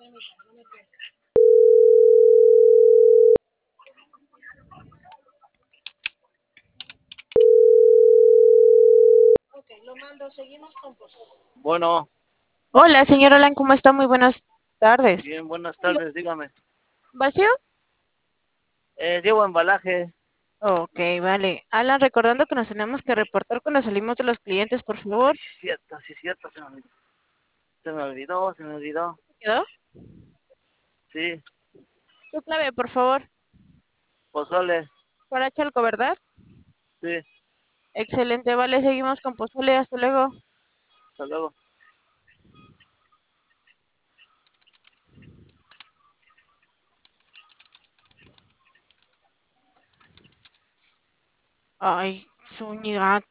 Bueno, Hola, señor Alan, ¿cómo está? Muy buenas tardes. bien, buenas tardes, dígame. ¿Vacío? Llevo embalaje. Ok, vale. Alan, recordando que nos tenemos que reportar cuando salimos de los clientes, por Ay, favor. sí, cierto, se me olvidó. ¿Quedó? Sí, Tu clave, por favor. pozole, Para Chalco, ¿verdad? sí, Excelente, vale. Seguimos con pozole. Hasta luego. hasta luego. Ay, Zúñiga,